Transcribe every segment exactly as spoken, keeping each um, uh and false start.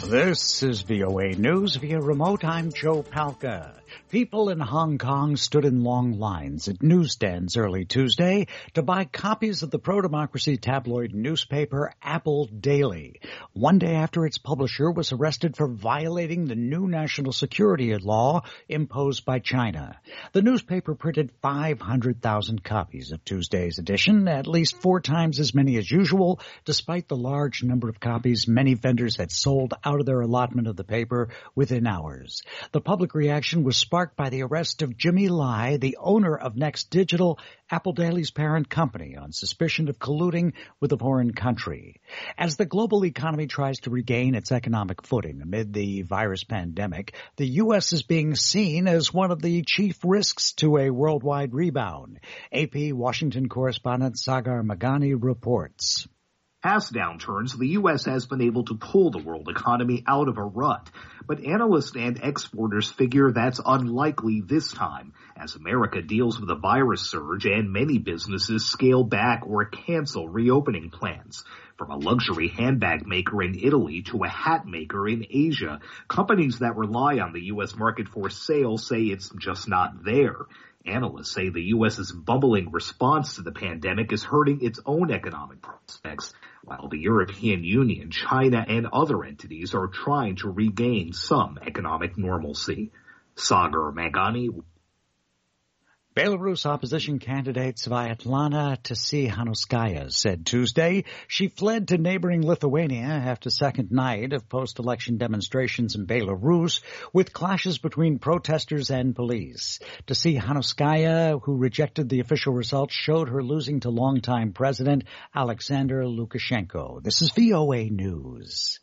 This is V O A News via remote. I'm Joe Palca. People in Hong Kong stood in long lines at newsstands early Tuesday to buy copies of the pro-democracy tabloid newspaper Apple Daily, one day after its publisher was arrested for violating the new national security law imposed by China. The newspaper printed five hundred thousand copies of Tuesday's edition, at least four times as many as usual, despite the large number of copies many vendors had sold out of their allotment of the paper within hours. The public reaction was sparked by the arrest of Jimmy Lai, the owner of Next Digital, Apple Daily's parent company, on suspicion of colluding with a foreign country. As the global economy tries to regain its economic footing amid the virus pandemic, the U S is being seen as one of the chief risks to a worldwide rebound. A P Washington correspondent Sagar Meghani reports. Past downturns, the U S has been able to pull the world economy out of a rut. But analysts and exporters figure that's unlikely this time, as America deals with a virus surge and many businesses scale back or cancel reopening plans. From a luxury handbag maker in Italy to a hat maker in Asia, companies that rely on the U S market for sales say it's just not there. Analysts say the U S's bumbling response to the pandemic is hurting its own economic prospects, while the European Union, China, and other entities are trying to regain some economic normalcy. Sagar Meghani. Belarus opposition candidate Sviatlana Tsikhanouskaya said Tuesday she fled to neighboring Lithuania after second night of post-election demonstrations in Belarus with clashes between protesters and police. Tsikhanouskaya, who rejected the official results, showed her losing to longtime President Alexander Lukashenko. This is V O A News.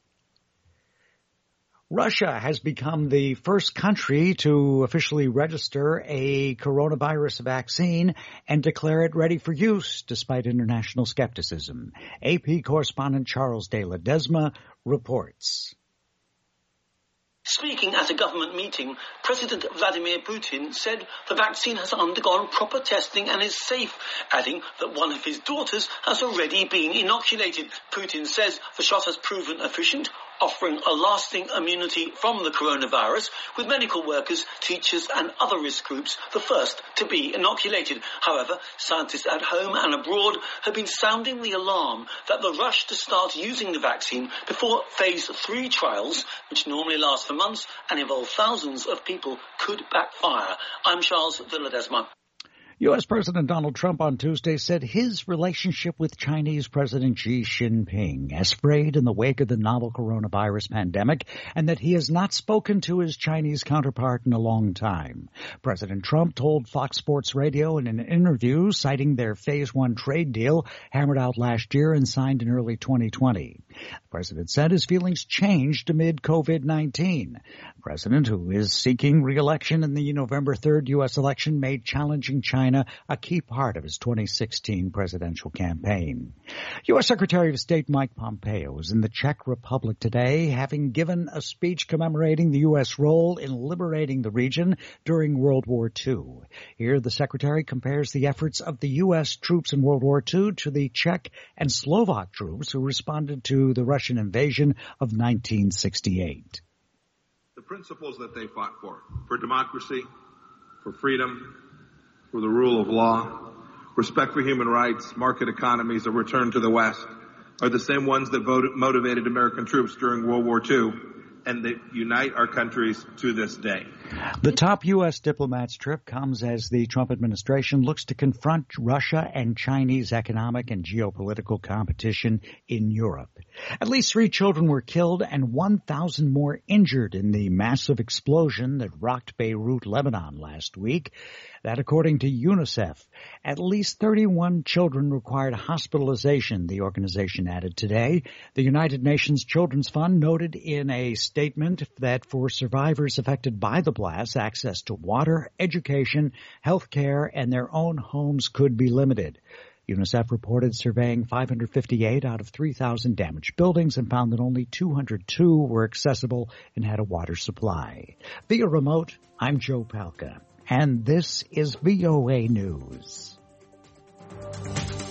Russia has become the first country to officially register a coronavirus vaccine and declare it ready for use, despite international skepticism. A P correspondent Charles de Ledesma reports. Speaking at a government meeting, President Vladimir Putin said the vaccine has undergone proper testing and is safe, adding that one of his daughters has already been inoculated. Putin says the shot has proven efficient, offering a lasting immunity from the coronavirus, with medical workers, teachers and other risk groups the first to be inoculated. However, scientists at home and abroad have been sounding the alarm that the rush to start using the vaccine before phase three trials, which normally last for months and involve thousands of people, could backfire. I'm Charles de Ledesma. U S. President Donald Trump on Tuesday said his relationship with Chinese President Xi Jinping has frayed in the wake of the novel coronavirus pandemic, and that he has not spoken to his Chinese counterpart in a long time. President Trump told Fox Sports Radio in an interview, citing their Phase One trade deal hammered out last year and signed in early twenty twenty. The president said his feelings changed amid COVID nineteen. The president, who is seeking re-election in the November third U S election, made challenging China a key part of his twenty sixteen presidential campaign. U S. Secretary of State Mike Pompeo is in the Czech Republic today, having given a speech commemorating the U S role in liberating the region during World War Two. Here, the secretary compares the efforts of the U S troops in World War Two to the Czech and Slovak troops who responded to the Russian invasion of nineteen sixty-eight. The principles that they fought for, for democracy, for freedom, for the rule of law, respect for human rights, market economies, a return to the West, are the same ones that voted, motivated American troops during World War Two, and that unite our countries to this day. The top U S diplomat's trip comes as the Trump administration looks to confront Russia and Chinese economic and geopolitical competition in Europe. At least three children were killed and one thousand more injured in the massive explosion that rocked Beirut, Lebanon last week. That according to UNICEF. At least thirty-one children required hospitalization, the organization added today. The United Nations Children's Fund noted in a statement that for survivors affected by the blast, access to water, education, health care, and their own homes could be limited. UNICEF reported surveying five hundred fifty-eight out of three thousand damaged buildings and found that only two hundred two were accessible and had a water supply. Via remote, I'm Joe Palca, and this is V O A News.